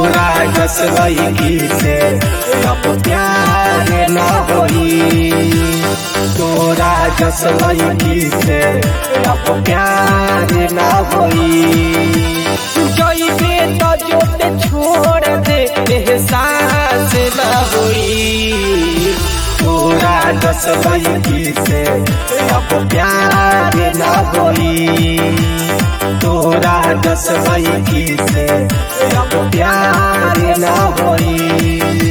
तोरा जस लईकी से अब प्यार न होई। तोरा जस लईकी से अब प्यार न होई। जइबे तो जोते छोड़ दे एहसास न होई। तोरा जस लईकी से अब प्यार न होई। तोरा जस लईकी से अब प्यार न होई।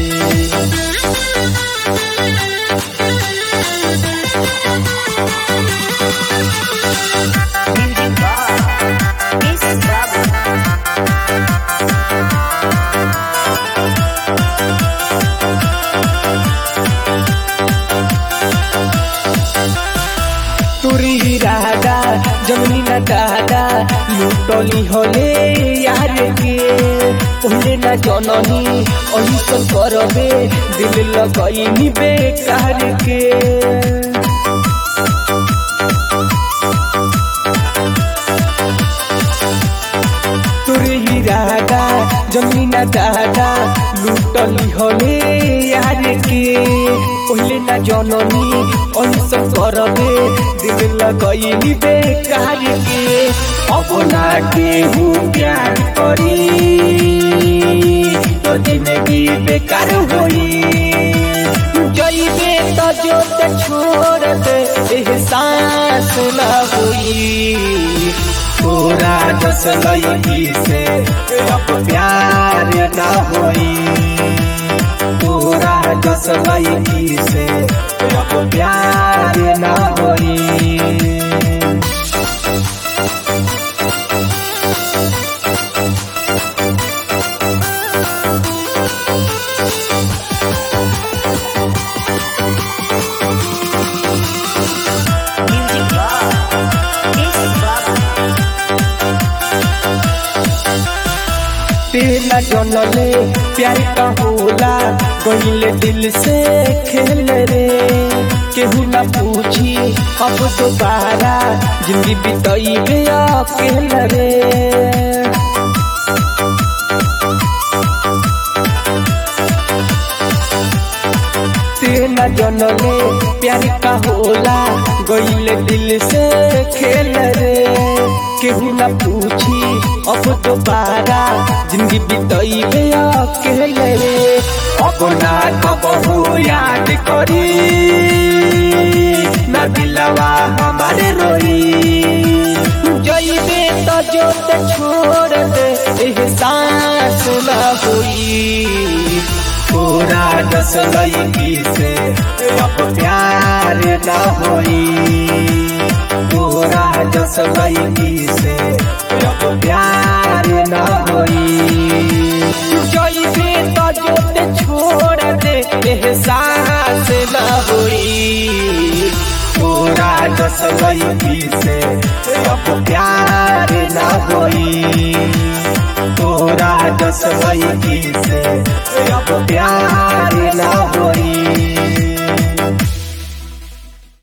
तुरी राधा जमनी न दादा लुटली होले यार के ओहले न जननी अही सब करबे दिल लगईनी बेकार के। तुरी राधा जमनी न दादा लुटली होले यार के ओहले न जननी अही सब करबे दिल लगईनी बेकार के। अपना केहू प्यार करी तो जिंदगी बेकार होई। जइबे तो जोत छोड़ दे एहसास न होई। तोरा जस लईकी से अब प्यार न होई। तोरा जस लईकी से अब प्यार न होई। तेला जनले प्यार का होला गईले दिल से खेल रे। केहू न पूछी अब दोबारा जिंदगी बिताइबे अकेल रे। तेला जनले प्यार का होला गईले दिल से खेल रे। केहू न पूछी अब दोबारा जिंदगी बिताइबे अकेल रे। अपना कबहू याद करी न दिलवा हमारे रोई। जइबे तो जोत छोड़ दे एहसास न होई। तोरा जस लईकी से अब प्यार न होई। तोरा जस लईकी से अब प्यार न होई। जइबे तो जोत छोड़ दे एहसास न होई। तोरा जस लईकी से अब प्यार न होई। तोरा जस लईकी से अब प्यार न